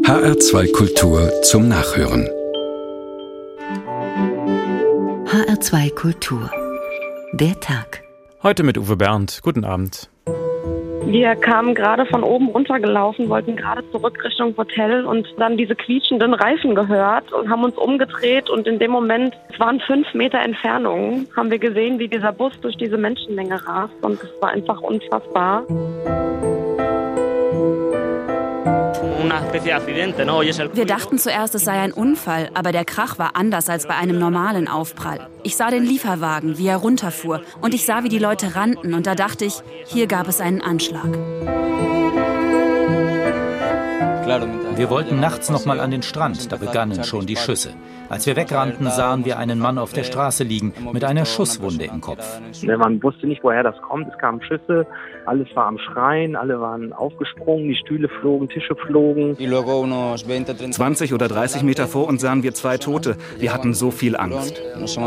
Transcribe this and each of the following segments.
HR2 Kultur zum Nachhören. HR2 Kultur. Der Tag. Heute mit Uwe Bernd. Guten Abend. Wir kamen gerade von oben runtergelaufen, wollten gerade zurück Richtung Hotel und dann diese quietschenden Reifen gehört und haben uns umgedreht und in dem Moment, es waren 5 Meter Entfernung, haben wir gesehen, wie dieser Bus durch diese Menschenmenge rast und es war einfach unfassbar. Wir dachten zuerst, es sei ein Unfall, aber der Krach war anders als bei einem normalen Aufprall. Ich sah den Lieferwagen, wie er runterfuhr, und ich sah, wie die Leute rannten, und da dachte ich, hier gab es einen Anschlag. Wir wollten nachts noch mal an den Strand, da begannen schon die Schüsse. Als wir wegrannten, sahen wir einen Mann auf der Straße liegen, mit einer Schusswunde im Kopf. Man wusste nicht, woher das kommt. Es kamen Schüsse, alles war am Schreien, alle waren aufgesprungen, die Stühle flogen, Tische flogen. 20 oder 30 Meter vor uns sahen wir 2 Tote. Wir hatten so viel Angst.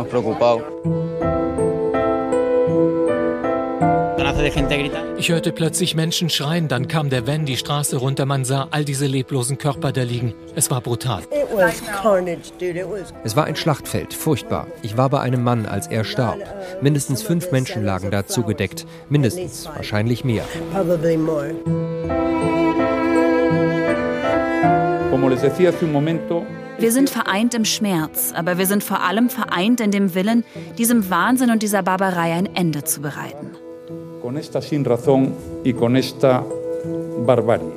Ich hörte plötzlich Menschen schreien, dann kam der Van die Straße runter, man sah all diese leblosen Körper da liegen. Es war brutal. Es war ein Schlachtfeld, furchtbar. Ich war bei einem Mann, als er starb. Mindestens 5 Menschen lagen da zugedeckt. Mindestens, wahrscheinlich mehr. Wir sind vereint im Schmerz, aber wir sind vor allem vereint in dem Willen, diesem Wahnsinn und dieser Barbarei ein Ende zu bereiten. Con esta sin razón y con esta barbarie.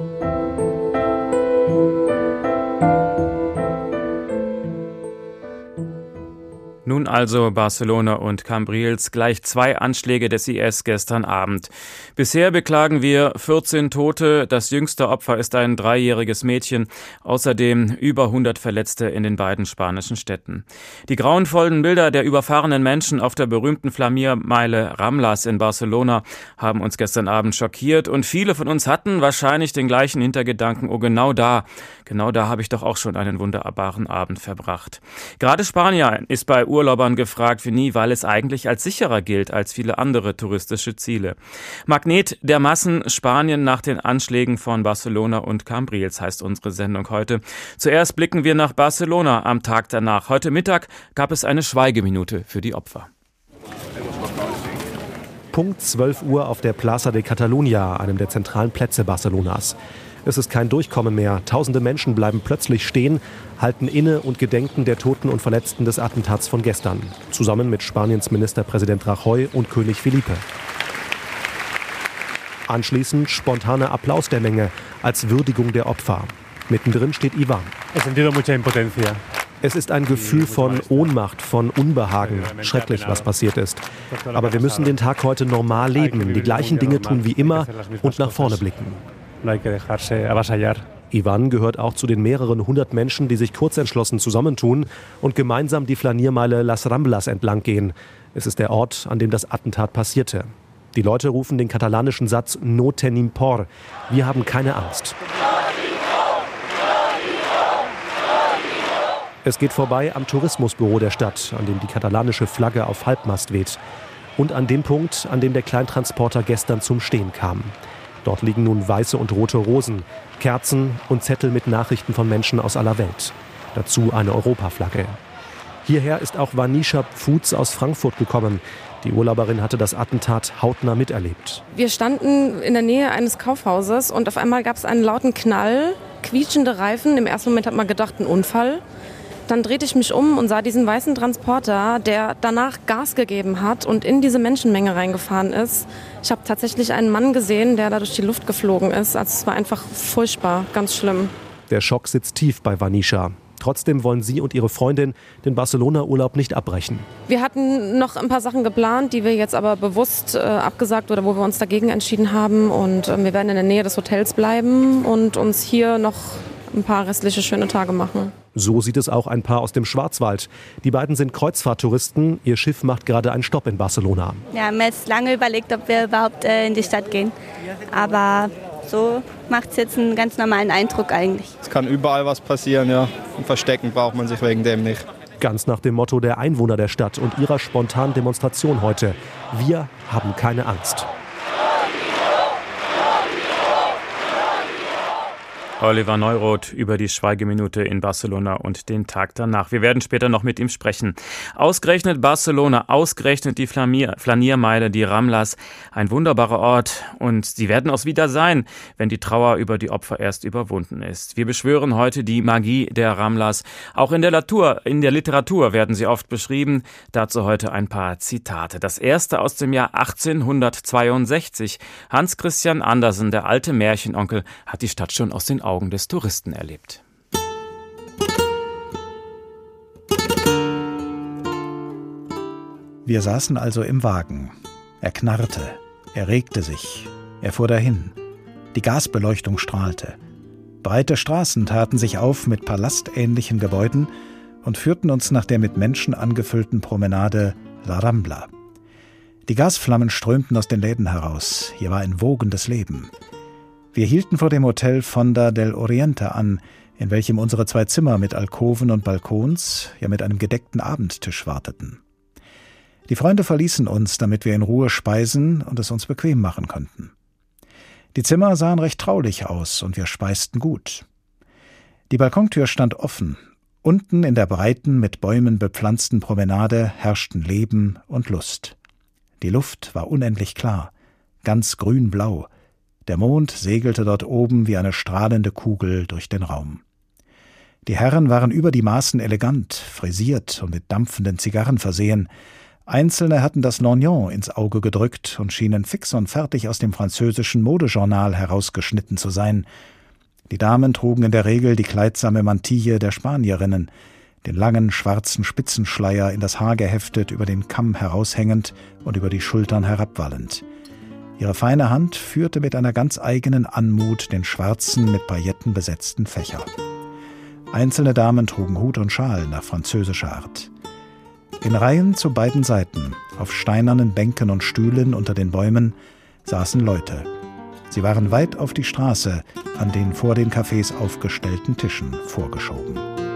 Nun also Barcelona und Cambrils, gleich 2 Anschläge des IS gestern Abend. Bisher beklagen wir 14 Tote, das jüngste Opfer ist ein 3-jähriges Mädchen, außerdem über 100 Verletzte in den beiden spanischen Städten. Die grauenvollen Bilder der überfahrenen Menschen auf der berühmten Flaniermeile Ramblas in Barcelona haben uns gestern Abend schockiert und viele von uns hatten wahrscheinlich den gleichen Hintergedanken, oh genau da habe ich doch auch schon einen wunderbaren Abend verbracht. Gerade Spanien ist bei Urlaubern gefragt wie nie, weil es eigentlich als sicherer gilt als viele andere touristische Ziele. Magnet der Massen Spanien nach den Anschlägen von Barcelona und Cambrils heißt unsere Sendung heute. Zuerst blicken wir nach Barcelona am Tag danach. Heute Mittag gab es eine Schweigeminute für die Opfer. Punkt 12 Uhr auf der Plaza de Catalunya, einem der zentralen Plätze Barcelonas. Es ist kein Durchkommen mehr. Tausende Menschen bleiben plötzlich stehen, halten inne und gedenken der Toten und Verletzten des Attentats von gestern. Zusammen mit Spaniens Ministerpräsident Rajoy und König Felipe. Anschließend spontaner Applaus der Menge als Würdigung der Opfer. Mittendrin steht Ivan. Es ist ein Gefühl von Ohnmacht, von Unbehagen. Schrecklich, was passiert ist. Aber wir müssen den Tag heute normal leben, die gleichen Dinge tun wie immer und nach vorne blicken. Ivan gehört auch zu den mehreren 100 Menschen, die sich kurzentschlossen zusammentun und gemeinsam die Flaniermeile Las Ramblas entlang gehen. Es ist der Ort, an dem das Attentat passierte. Die Leute rufen den katalanischen Satz No tenim por. Wir haben keine Angst. Es geht vorbei am Tourismusbüro der Stadt, an dem die katalanische Flagge auf Halbmast weht. Und an dem Punkt, an dem der Kleintransporter gestern zum Stehen kam. Dort liegen nun weiße und rote Rosen, Kerzen und Zettel mit Nachrichten von Menschen aus aller Welt. Dazu eine Europaflagge. Hierher ist auch Vanisha Pfutz aus Frankfurt gekommen. Die Urlauberin hatte das Attentat hautnah miterlebt. Wir standen in der Nähe eines Kaufhauses und auf einmal gab es einen lauten Knall, quietschende Reifen. Im ersten Moment hat man gedacht, ein Unfall. Dann drehte ich mich um und sah diesen weißen Transporter, der danach Gas gegeben hat und in diese Menschenmenge reingefahren ist. Ich habe tatsächlich einen Mann gesehen, der da durch die Luft geflogen ist. Also es war einfach furchtbar, ganz schlimm. Der Schock sitzt tief bei Vanisha. Trotzdem wollen sie und ihre Freundin den Barcelona-Urlaub nicht abbrechen. Wir hatten noch ein paar Sachen geplant, die wir jetzt aber bewusst abgesagt oder wo wir uns dagegen entschieden haben. Und wir werden in der Nähe des Hotels bleiben und uns hier noch ein paar restliche schöne Tage machen. So sieht es auch ein Paar aus dem Schwarzwald. Die beiden sind Kreuzfahrttouristen. Ihr Schiff macht gerade einen Stopp in Barcelona. Ja, wir haben jetzt lange überlegt, ob wir überhaupt in die Stadt gehen. Aber so macht es jetzt einen ganz normalen Eindruck eigentlich. Es kann überall was passieren, ja. Und verstecken braucht man sich wegen dem nicht. Ganz nach dem Motto der Einwohner der Stadt und ihrer spontanen Demonstration heute. Wir haben keine Angst. Oliver Neuroth über die Schweigeminute in Barcelona und den Tag danach. Wir werden später noch mit ihm sprechen. Ausgerechnet Barcelona, ausgerechnet die Flaniermeile, die Ramblas, ein wunderbarer Ort. Und sie werden es wieder sein, wenn die Trauer über die Opfer erst überwunden ist. Wir beschwören heute die Magie der Ramblas. Auch in der Literatur werden sie oft beschrieben. Dazu heute ein paar Zitate. Das erste aus dem Jahr 1862. Hans Christian Andersen, der alte Märchenonkel, hat die Stadt schon aus den Augen des Touristen erlebt. Wir saßen also im Wagen. Er knarrte, er regte sich, er fuhr dahin. Die Gasbeleuchtung strahlte. Breite Straßen taten sich auf mit palastähnlichen Gebäuden und führten uns nach der mit Menschen angefüllten Promenade La Rambla. Die Gasflammen strömten aus den Läden heraus. Hier war ein wogendes Leben. Wir hielten vor dem Hotel Fonda del Oriente an, in welchem unsere 2 Zimmer mit Alkoven und Balkons, ja mit einem gedeckten Abendtisch warteten. Die Freunde verließen uns, damit wir in Ruhe speisen und es uns bequem machen konnten. Die Zimmer sahen recht traulich aus und wir speisten gut. Die Balkontür stand offen. Unten in der breiten, mit Bäumen bepflanzten Promenade herrschten Leben und Lust. Die Luft war unendlich klar, ganz grün-blau. Der Mond segelte dort oben wie eine strahlende Kugel durch den Raum. Die Herren waren über die Maßen elegant, frisiert und mit dampfenden Zigarren versehen. Einzelne hatten das Lorgnon ins Auge gedrückt und schienen fix und fertig aus dem französischen Modejournal herausgeschnitten zu sein. Die Damen trugen in der Regel die kleidsame Mantille der Spanierinnen, den langen schwarzen Spitzenschleier in das Haar geheftet, über den Kamm heraushängend und über die Schultern herabwallend. Ihre feine Hand führte mit einer ganz eigenen Anmut den schwarzen, mit Pailletten besetzten Fächer. Einzelne Damen trugen Hut und Schal nach französischer Art. In Reihen zu beiden Seiten, auf steinernen Bänken und Stühlen unter den Bäumen, saßen Leute. Sie waren weit auf die Straße, an den vor den Cafés aufgestellten Tischen vorgeschoben.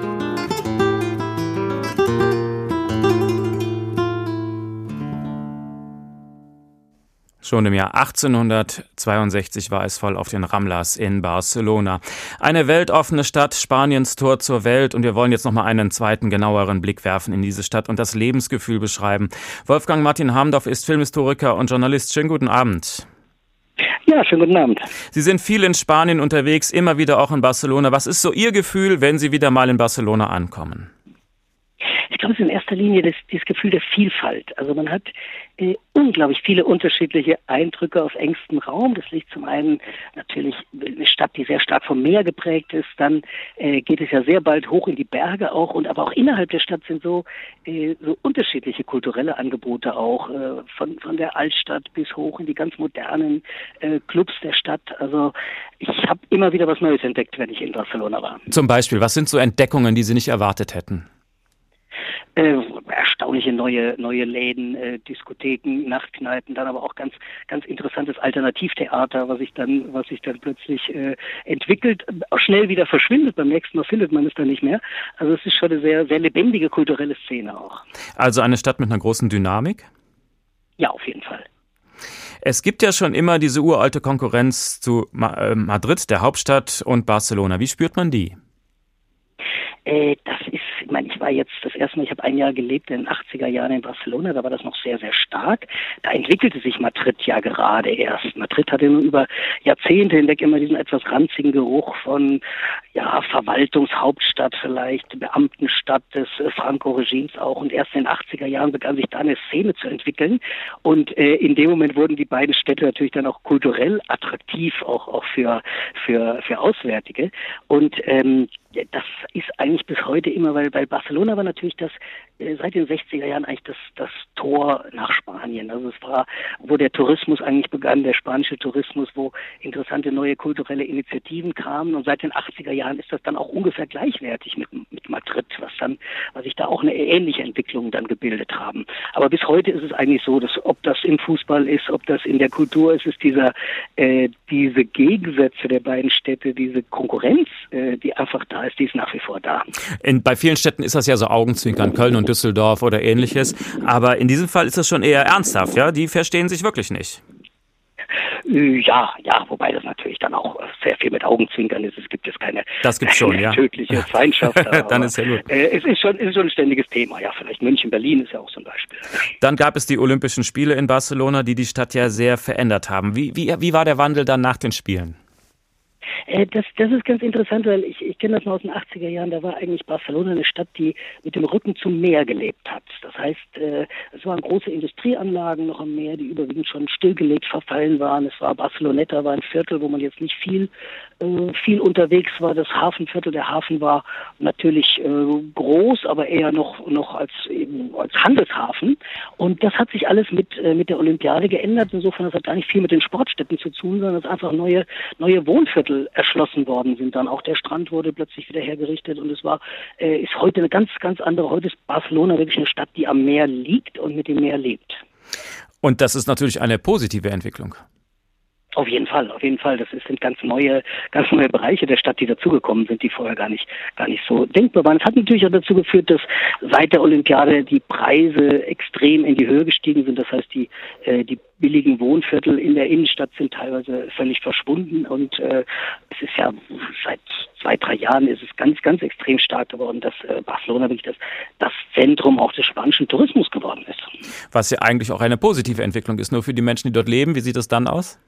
Schon im Jahr 1862 war es voll auf den Ramblas in Barcelona. Eine weltoffene Stadt, Spaniens Tor zur Welt. Und wir wollen jetzt noch mal einen zweiten, genaueren Blick werfen in diese Stadt und das Lebensgefühl beschreiben. Wolfgang Martin Harmdorf ist Filmhistoriker und Journalist. Schönen guten Abend. Ja, schönen guten Abend. Sie sind viel in Spanien unterwegs, immer wieder auch in Barcelona. Was ist so Ihr Gefühl, wenn Sie wieder mal in Barcelona ankommen? Ich glaube, es ist in erster Linie dieses Gefühl der Vielfalt. Also man hat unglaublich viele unterschiedliche Eindrücke auf engstem Raum. Das liegt zum einen natürlich eine Stadt, die sehr stark vom Meer geprägt ist. Dann geht es ja sehr bald hoch in die Berge auch. Und aber auch innerhalb der Stadt sind so unterschiedliche kulturelle Angebote auch. Von der Altstadt bis hoch in die ganz modernen Clubs der Stadt. Also ich habe immer wieder was Neues entdeckt, wenn ich in Barcelona war. Zum Beispiel, was sind so Entdeckungen, die Sie nicht erwartet hätten? Erstaunliche neue Läden, Diskotheken, Nachtkneipen, dann aber auch ganz interessantes Alternativtheater, was sich dann plötzlich entwickelt, auch schnell wieder verschwindet. Beim nächsten Mal findet man es dann nicht mehr. Also es ist schon eine sehr, sehr lebendige kulturelle Szene auch. Also eine Stadt mit einer großen Dynamik? Ja, auf jeden Fall. Es gibt ja schon immer diese uralte Konkurrenz zu Madrid, der Hauptstadt, und Barcelona. Wie spürt man die? Ich war jetzt das erste Mal, ich habe ein Jahr gelebt in den 80er Jahren in Barcelona, da war das noch sehr, sehr stark. Da entwickelte sich Madrid ja gerade erst. Madrid hatte nun über Jahrzehnte hinweg immer diesen etwas ranzigen Geruch von Verwaltungshauptstadt vielleicht, Beamtenstadt des Franco-Regimes auch. Und erst in den 80er Jahren begann sich da eine Szene zu entwickeln. Und in dem Moment wurden die beiden Städte natürlich dann auch kulturell attraktiv, auch für Auswärtige. Und das ist eigentlich bis heute immer, weil bei Barcelona war natürlich das seit den 60er Jahren eigentlich das Tor nach Spanien. Also es war, wo der Tourismus eigentlich begann, der spanische Tourismus, wo interessante neue kulturelle Initiativen kamen. Und seit den 80er Jahren ist das dann auch ungefähr gleichwertig mit Madrid, was sich da auch eine ähnliche Entwicklung dann gebildet haben. Aber bis heute ist es eigentlich so, dass ob das im Fußball ist, ob das in der Kultur ist, ist diese Gegensätze der beiden Städte, diese Konkurrenz, die einfach da ist, die ist nach wie vor da. Bei vielen Städten ist das ja so Augenzwinkern, Köln und Düsseldorf oder ähnliches. Aber in diesem Fall ist das schon eher ernsthaft, ja? Die verstehen sich wirklich nicht. Ja, wobei das natürlich dann auch sehr sehr viel mit Augenzwinkern ist. Es gibt jetzt keine tödliche Feindschaft. Dann ist ja gut. Es ist schon ein ständiges Thema. Ja, vielleicht München, Berlin ist ja auch so ein Beispiel. Dann gab es die Olympischen Spiele in Barcelona, die Stadt ja sehr verändert haben. Wie war der Wandel dann nach den Spielen? Das ist ganz interessant, weil ich kenne das noch aus den 80er Jahren, da war eigentlich Barcelona eine Stadt, die mit dem Rücken zum Meer gelebt hat. Das heißt, es waren große Industrieanlagen noch am Meer, die überwiegend schon stillgelegt, verfallen waren. Es war Barceloneta, war ein Viertel, wo man jetzt nicht viel unterwegs war. Das Hafenviertel, der Hafen war natürlich groß, aber eher noch als Handelshafen. Und das hat sich alles mit der Olympiade geändert. Insofern, das hat gar nicht viel mit den Sportstätten zu tun, sondern es ist einfach neue Wohnviertel erschlossen worden sind dann. Auch der Strand wurde plötzlich wieder hergerichtet und es ist heute eine ganz, ganz andere. Heute ist Barcelona wirklich eine Stadt, die am Meer liegt und mit dem Meer lebt. Und das ist natürlich eine positive Entwicklung. Auf jeden Fall. Das sind ganz neue Bereiche der Stadt, die dazugekommen sind, die vorher gar nicht so denkbar waren. Es hat natürlich auch dazu geführt, dass seit der Olympiade die Preise extrem in die Höhe gestiegen sind. Das heißt, die billigen Wohnviertel in der Innenstadt sind teilweise völlig verschwunden und es ist ja seit 2-3 Jahren ist es ganz, ganz extrem stark geworden, dass Barcelona wirklich das Zentrum auch des spanischen Tourismus geworden ist. Was ja eigentlich auch eine positive Entwicklung ist, nur für die Menschen, die dort leben. Wie sieht es dann aus?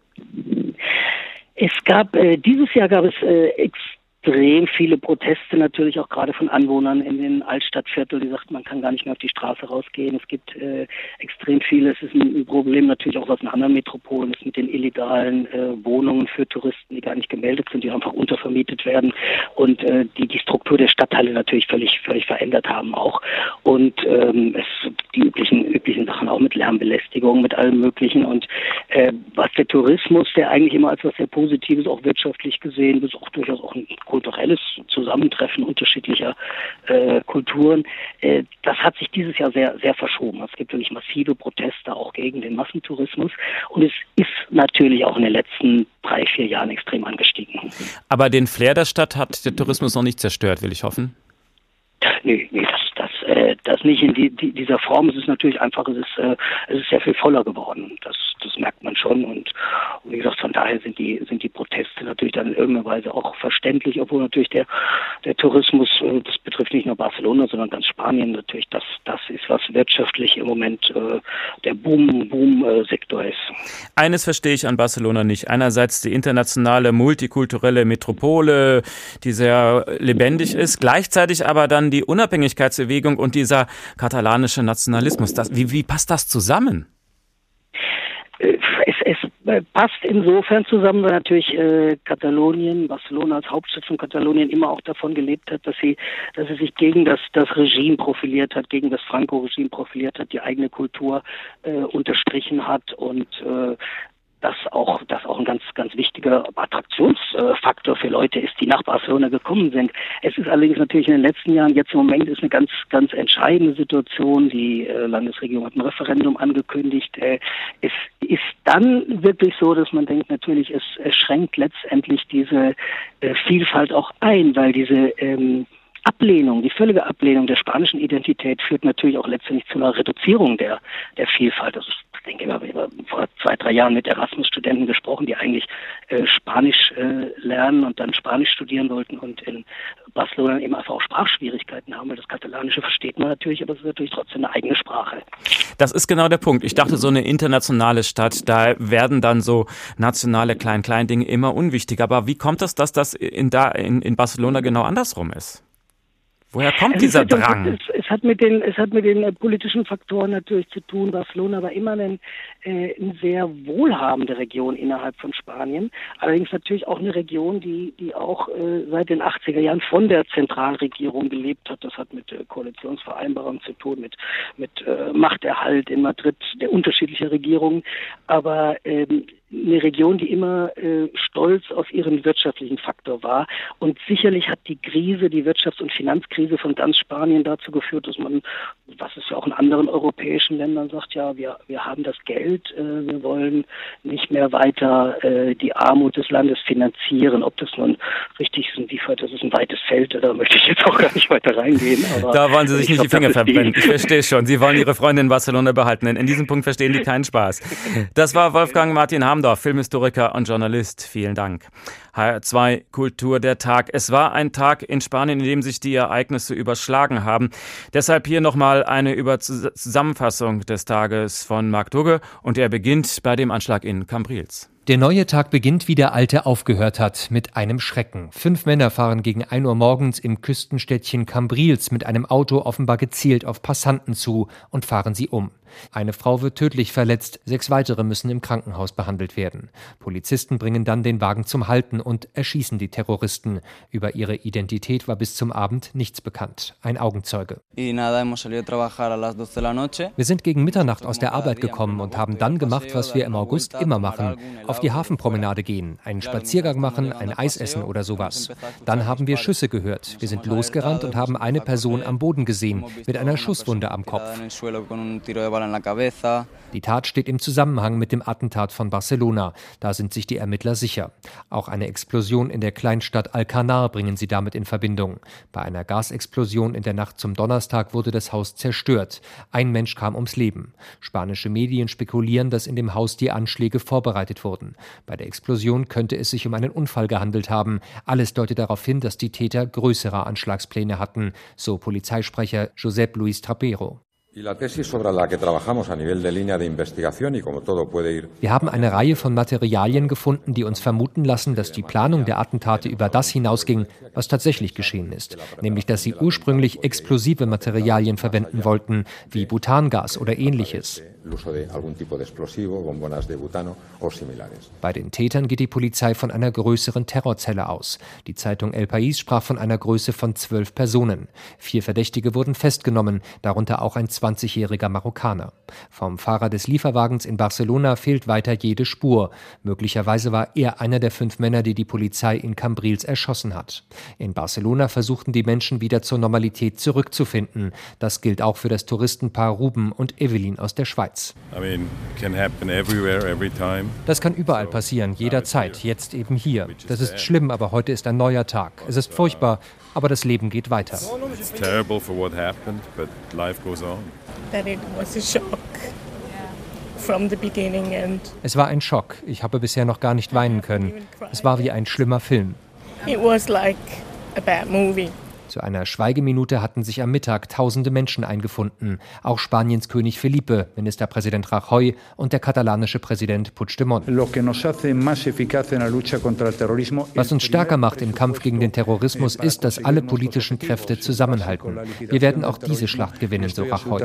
Dieses Jahr gab es extrem viele Proteste, natürlich auch gerade von Anwohnern in den Altstadtvierteln, die sagten, man kann gar nicht mehr auf die Straße rausgehen. Es gibt extrem viele. Es ist ein Problem natürlich auch, was in anderen Metropolen ist, mit den illegalen Wohnungen für Touristen, die gar nicht gemeldet sind, die einfach untervermietet werden und die Struktur der Stadtteile natürlich völlig verändert haben auch. Und die üblichen Sachen auch mit Lärmbelästigung, mit allem Möglichen. Und was der Tourismus, der eigentlich immer als was sehr Positives, auch wirtschaftlich gesehen, das ist auch durchaus auch ein kulturelles Zusammentreffen unterschiedlicher Kulturen, das hat sich dieses Jahr sehr, sehr verschoben. Es gibt wirklich massive Proteste auch gegen den Massentourismus und es ist natürlich auch in den letzten 3-4 Jahren extrem angestiegen. Aber den Flair der Stadt hat der Tourismus noch nicht zerstört, will ich hoffen? Nee, das nicht in dieser Form. Es ist natürlich einfach, es ist sehr viel voller geworden. Das merkt man schon und wie gesagt, von daher sind die Proteste natürlich dann in irgendeiner Weise auch verständlich, obwohl natürlich der Tourismus, das betrifft nicht nur Barcelona, sondern ganz Spanien natürlich, das ist, was wirtschaftlich im Moment der Boom-Sektor ist. Eines verstehe ich an Barcelona nicht. Einerseits die internationale, multikulturelle Metropole, die sehr lebendig ist, gleichzeitig aber dann die Unabhängigkeitsbewegung und dieser katalanische Nationalismus. Wie passt das zusammen? Es passt insofern zusammen, weil natürlich Barcelona als Hauptstadt von Katalonien immer auch davon gelebt hat, dass sie sich gegen das Regime profiliert hat, gegen das Franco-Regime profiliert hat, die eigene Kultur unterstrichen hat und das auch ein ganz, ganz wichtiger Attraktionsfaktor für Leute ist, die nach Barcelona gekommen sind. Es ist allerdings natürlich in den letzten Jahren, jetzt im Moment ist eine ganz, ganz entscheidende Situation. Die Landesregierung hat ein Referendum angekündigt. Es ist dann wirklich so, dass man denkt, natürlich, es schränkt letztendlich diese Vielfalt auch ein, weil diese die völlige Ablehnung der spanischen Identität führt natürlich auch letztendlich zu einer Reduzierung der Vielfalt. Also ich denke, wir haben vor 2-3 Jahren mit Erasmus-Studenten gesprochen, die eigentlich Spanisch lernen und dann Spanisch studieren wollten und in Barcelona eben einfach auch Sprachschwierigkeiten haben, weil das Katalanische versteht man natürlich, aber es ist natürlich trotzdem eine eigene Sprache. Das ist genau der Punkt. Ich dachte, so eine internationale Stadt, da werden dann so nationale Klein-Klein-Dinge immer unwichtiger. Aber wie kommt es, dass das in Barcelona genau andersrum ist? Woher kommt dieser Drang? Es hat mit den politischen Faktoren natürlich zu tun. Barcelona war immer eine sehr wohlhabende Region innerhalb von Spanien. Allerdings natürlich auch eine Region, die auch seit den 80er Jahren von der Zentralregierung gelebt hat. Das hat mit Koalitionsvereinbarungen zu tun, mit Machterhalt in Madrid der unterschiedlichen Regierungen. Aber eine Region, die immer stolz auf ihren wirtschaftlichen Faktor war. Und sicherlich hat die Wirtschafts- und Finanzkrise von ganz Spanien dazu geführt, dass man, was es ja auch in anderen europäischen Ländern sagt, ja, wir haben das Geld, wir wollen nicht mehr weiter die Armut des Landes finanzieren. Ob das nun richtig ist, inwieweit, das ist ein weites Feld, da möchte ich jetzt auch gar nicht weiter reingehen. Aber da wollen Sie sich nicht die Finger verbrennen. Ich verstehe schon. Sie wollen Ihre Freunde in Barcelona behalten. In diesem Punkt verstehen die keinen Spaß. Das war Wolfgang Martin Hamann Hamdorf, Filmhistoriker und Journalist, vielen Dank. HR2 Kultur der Tag. Es war ein Tag in Spanien, in dem sich die Ereignisse überschlagen haben. Deshalb hier nochmal eine Zusammenfassung des Tages von Marc Dugge und er beginnt bei dem Anschlag in Cambrils. Der neue Tag beginnt, wie der alte aufgehört hat, mit einem Schrecken. 5 Männer fahren gegen 1 Uhr morgens im Küstenstädtchen Cambrils mit einem Auto offenbar gezielt auf Passanten zu und fahren sie um. Eine Frau wird tödlich verletzt, 6 weitere müssen im Krankenhaus behandelt werden. Polizisten bringen dann den Wagen zum Halten und erschießen die Terroristen. Über ihre Identität war bis zum Abend nichts bekannt. Ein Augenzeuge. Wir sind gegen Mitternacht aus der Arbeit gekommen und haben dann gemacht, was wir im August immer machen. Auf die Hafenpromenade gehen, einen Spaziergang machen, ein Eis essen oder sowas. Dann haben wir Schüsse gehört. Wir sind losgerannt und haben eine Person am Boden gesehen, mit einer Schusswunde am Kopf. Die Tat steht im Zusammenhang mit dem Attentat von Barcelona. Da sind sich die Ermittler sicher. Auch eine Explosion in der Kleinstadt Alcanar bringen sie damit in Verbindung. Bei einer Gasexplosion in der Nacht zum Donnerstag wurde das Haus zerstört. 1 Mensch kam ums Leben. Spanische Medien spekulieren, dass in dem Haus die Anschläge vorbereitet wurden. Bei der Explosion könnte es sich um einen Unfall gehandelt haben. Alles deutet darauf hin, dass die Täter größere Anschlagspläne hatten, so Polizeisprecher Josep Luis Trapero. Wir haben eine Reihe von Materialien gefunden, die uns vermuten lassen, dass die Planung der Attentate über das hinausging, was tatsächlich geschehen ist. Nämlich, dass sie ursprünglich explosive Materialien verwenden wollten, wie Butangas oder Ähnliches. Bei den Tätern geht die Polizei von einer größeren Terrorzelle aus. Die Zeitung El País sprach von einer Größe von 12 Personen. 4 Verdächtige wurden festgenommen, darunter auch ein 20-jähriger Marokkaner. Vom Fahrer des Lieferwagens in Barcelona fehlt weiter jede Spur. Möglicherweise war er einer der 5 Männer, die die Polizei in Cambrils erschossen hat. In Barcelona versuchten die Menschen wieder zur Normalität zurückzufinden. Das gilt auch für das Touristenpaar Ruben und Evelyn aus der Schweiz. Das kann überall passieren, jederzeit, jetzt eben hier. Das ist schlimm, aber heute ist ein neuer Tag. Es ist furchtbar, aber das Leben geht weiter. Es war ein Schock. Ich habe bisher noch gar nicht weinen können. Es war wie ein schlimmer Film. Zu einer Schweigeminute hatten sich am Mittag tausende Menschen eingefunden. Auch Spaniens König Felipe, Ministerpräsident Rajoy und der katalanische Präsident Puigdemont. Was uns stärker macht im Kampf gegen den Terrorismus ist, dass alle politischen Kräfte zusammenhalten. Wir werden auch diese Schlacht gewinnen, so Rajoy.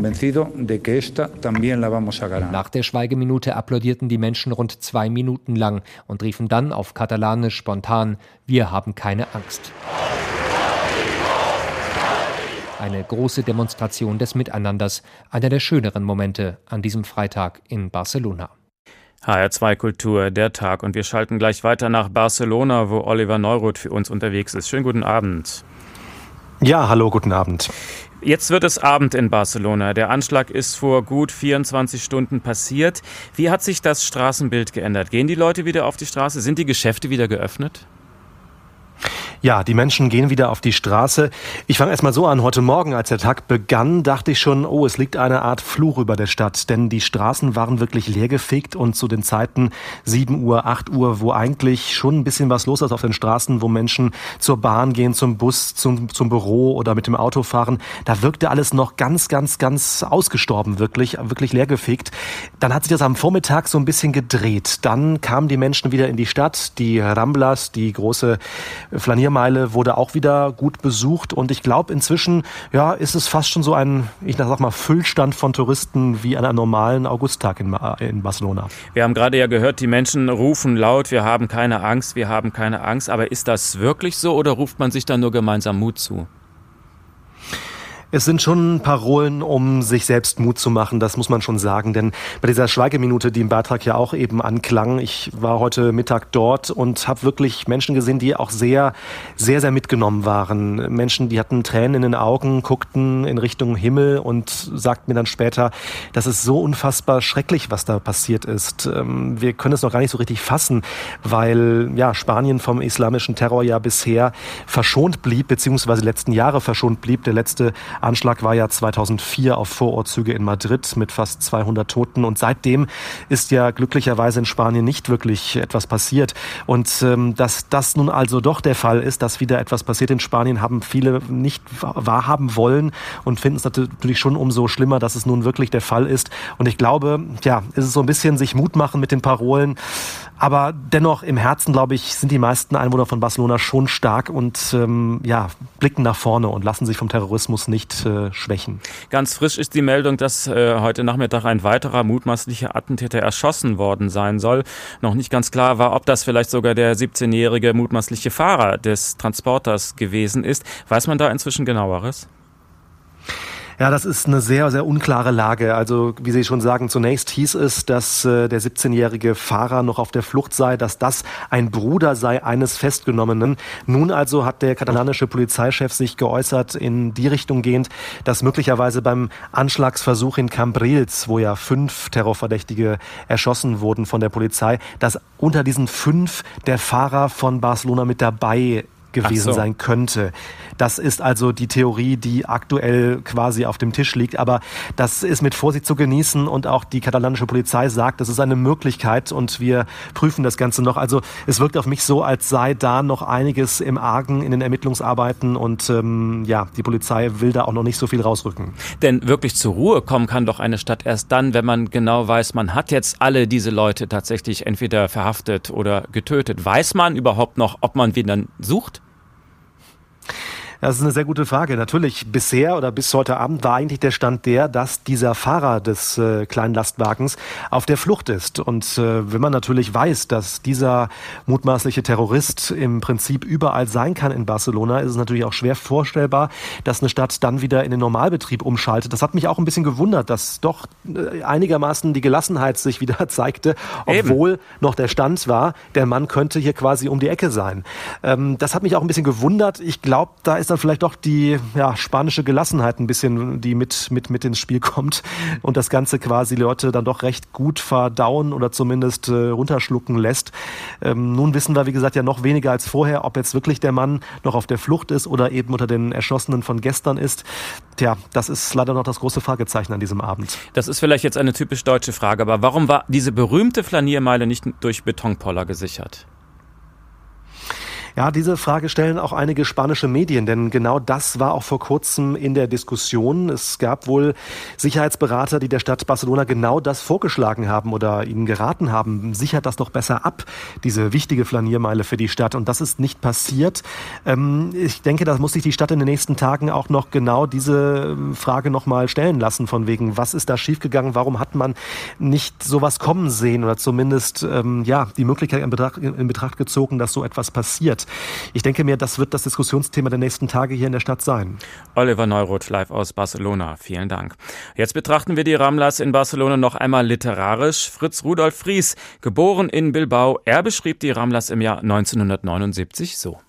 Nach der Schweigeminute applaudierten die Menschen rund 2 Minuten lang und riefen dann auf Katalanisch spontan: Wir haben keine Angst. Eine große Demonstration des Miteinanders, einer der schöneren Momente an diesem Freitag in Barcelona. HR2 Kultur, der Tag. Und wir schalten gleich weiter nach Barcelona, wo Oliver Neuroth für uns unterwegs ist. Schönen guten Abend. Ja, hallo, guten Abend. Jetzt wird es Abend in Barcelona. Der Anschlag ist vor gut 24 Stunden passiert. Wie hat sich das Straßenbild geändert? Gehen die Leute wieder auf die Straße? Sind die Geschäfte wieder geöffnet? Ja, die Menschen gehen wieder auf die Straße. Ich fange erst mal so an. Heute Morgen, als der Tag begann, dachte ich schon, es liegt eine Art Fluch über der Stadt. Denn die Straßen waren wirklich leergefegt und zu den Zeiten 7 Uhr, 8 Uhr, wo eigentlich schon ein bisschen was los ist auf den Straßen, wo Menschen zur Bahn gehen, zum Bus, zum Büro oder mit dem Auto fahren, da wirkte alles noch ganz ausgestorben, wirklich leergefegt. Dann hat sich das am Vormittag so ein bisschen gedreht. Dann kamen die Menschen wieder in die Stadt. Die Ramblas, die große Flaniermeile, wurde auch wieder gut besucht und ich glaube inzwischen ist es fast schon so ein, Füllstand von Touristen wie an einem normalen Augusttag in Barcelona. Wir haben gerade ja gehört, die Menschen rufen laut, wir haben keine Angst, aber ist das wirklich so oder ruft man sich dann nur gemeinsam Mut zu? Es sind schon Parolen, um sich selbst Mut zu machen, das muss man schon sagen. Denn bei dieser Schweigeminute, die im Beitrag ja auch eben anklang, ich war heute Mittag dort und habe wirklich Menschen gesehen, die auch sehr mitgenommen waren. Menschen, die hatten Tränen in den Augen, guckten in Richtung Himmel und sagten mir dann später, das ist so unfassbar schrecklich, was da passiert ist. Wir können es noch gar nicht so richtig fassen, weil Spanien vom islamischen Terror ja bisher verschont blieb, beziehungsweise die letzten Jahre verschont blieb. Der letzte Anschlag war ja 2004 auf Vorortzüge in Madrid mit fast 200 Toten. Und seitdem ist ja glücklicherweise in Spanien nicht wirklich etwas passiert. Und dass das nun also doch der Fall ist, dass wieder etwas passiert in Spanien, haben viele nicht wahrhaben wollen und finden es natürlich schon umso schlimmer, dass es nun wirklich der Fall ist. Und ich glaube, ja, es ist so ein bisschen sich Mut machen mit den Parolen. Aber dennoch im Herzen, glaube ich, sind die meisten Einwohner von Barcelona schon stark und blicken nach vorne und lassen sich vom Terrorismus nicht schwächen. Ganz frisch ist die Meldung, dass heute Nachmittag ein weiterer mutmaßlicher Attentäter erschossen worden sein soll. Noch nicht ganz klar war, ob das vielleicht sogar der 17-jährige mutmaßliche Fahrer des Transporters gewesen ist. Weiß man da inzwischen Genaueres? Ja, das ist eine sehr, sehr unklare Lage. Also, wie Sie schon sagen, zunächst hieß es, dass der 17-jährige Fahrer noch auf der Flucht sei, dass das ein Bruder sei eines Festgenommenen. Nun also hat der katalanische Polizeichef sich geäußert in die Richtung gehend, dass möglicherweise beim Anschlagsversuch in Cambrils, wo ja 5 Terrorverdächtige erschossen wurden von der Polizei, dass unter diesen 5 der Fahrer von Barcelona mit dabei gewesen sein könnte. Das ist also die Theorie, die aktuell quasi auf dem Tisch liegt. Aber das ist mit Vorsicht zu genießen und auch die katalanische Polizei sagt, das ist eine Möglichkeit und wir prüfen das Ganze noch. Also es wirkt auf mich so, als sei da noch einiges im Argen in den Ermittlungsarbeiten und die Polizei will da auch noch nicht so viel rausrücken. Denn wirklich zur Ruhe kommen kann doch eine Stadt erst dann, wenn man genau weiß, man hat jetzt alle diese Leute tatsächlich entweder verhaftet oder getötet. Weiß man überhaupt noch, ob man wen dann sucht? Das ist eine sehr gute Frage. Natürlich, bisher oder bis heute Abend war eigentlich der Stand der, dass dieser Fahrer des kleinen Lastwagens auf der Flucht ist. Und wenn man natürlich weiß, dass dieser mutmaßliche Terrorist im Prinzip überall sein kann in Barcelona, ist es natürlich auch schwer vorstellbar, dass eine Stadt dann wieder in den Normalbetrieb umschaltet. Das hat mich auch ein bisschen gewundert, dass doch einigermaßen die Gelassenheit sich wieder zeigte, obwohl noch der Stand war, der Mann könnte hier quasi um die Ecke sein. Das hat mich auch ein bisschen gewundert. Ich glaube, da ist dann vielleicht doch die spanische Gelassenheit ein bisschen, die mit ins Spiel kommt und das Ganze quasi Leute dann doch recht gut verdauen oder zumindest runterschlucken lässt. Nun wissen wir, wie gesagt, ja noch weniger als vorher, ob jetzt wirklich der Mann noch auf der Flucht ist oder eben unter den Erschossenen von gestern ist. Tja, das ist leider noch das große Fragezeichen an diesem Abend. Das ist vielleicht jetzt eine typisch deutsche Frage, aber warum war diese berühmte Flaniermeile nicht durch Betonpoller gesichert? Ja, diese Frage stellen auch einige spanische Medien, denn genau das war auch vor kurzem in der Diskussion. Es gab wohl Sicherheitsberater, die der Stadt Barcelona genau das vorgeschlagen haben oder ihnen geraten haben, sichert das doch besser ab, diese wichtige Flaniermeile für die Stadt. Und das ist nicht passiert. Ich denke, da muss sich die Stadt in den nächsten Tagen auch noch genau diese Frage noch mal stellen lassen, von wegen, was ist da schiefgegangen, warum hat man nicht sowas kommen sehen oder zumindest die Möglichkeit in Betracht gezogen, dass so etwas passiert. Ich denke mir, das wird das Diskussionsthema der nächsten Tage hier in der Stadt sein. Oliver Neuroth live aus Barcelona. Vielen Dank. Jetzt betrachten wir die Ramblas in Barcelona noch einmal literarisch. Fritz Rudolf Fries, geboren in Bilbao, er beschrieb die Ramblas im Jahr 1979 so.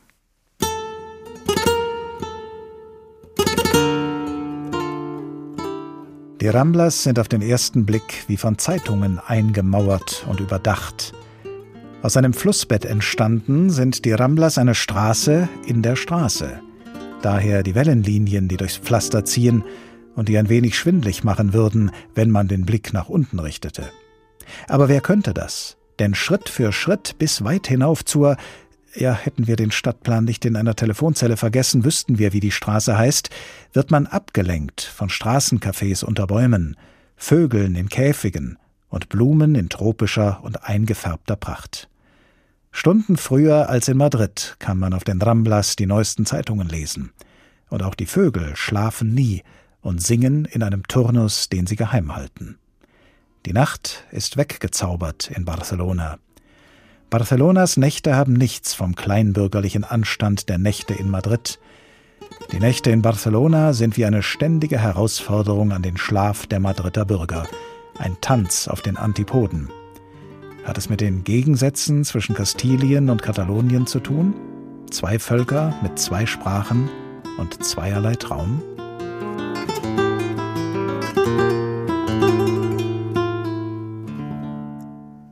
Die Ramblas sind auf den ersten Blick wie von Zeitungen eingemauert und überdacht. Aus einem Flussbett entstanden sind die Ramblas eine Straße in der Straße. Daher die Wellenlinien, die durchs Pflaster ziehen und die ein wenig schwindlig machen würden, wenn man den Blick nach unten richtete. Aber wer könnte das? Denn Schritt für Schritt bis weit hinauf hätten wir den Stadtplan nicht in einer Telefonzelle vergessen, wüssten wir, wie die Straße heißt, wird man abgelenkt von Straßencafés unter Bäumen, Vögeln in Käfigen und Blumen in tropischer und eingefärbter Pracht. Stunden früher als in Madrid kann man auf den Ramblas die neuesten Zeitungen lesen. Und auch die Vögel schlafen nie und singen in einem Turnus, den sie geheim halten. Die Nacht ist weggezaubert in Barcelona. Barcelonas Nächte haben nichts vom kleinbürgerlichen Anstand der Nächte in Madrid. Die Nächte in Barcelona sind wie eine ständige Herausforderung an den Schlaf der Madrider Bürger. Ein Tanz auf den Antipoden. Hat es mit den Gegensätzen zwischen Kastilien und Katalonien zu tun? 2 Völker mit 2 Sprachen und zweierlei Traum?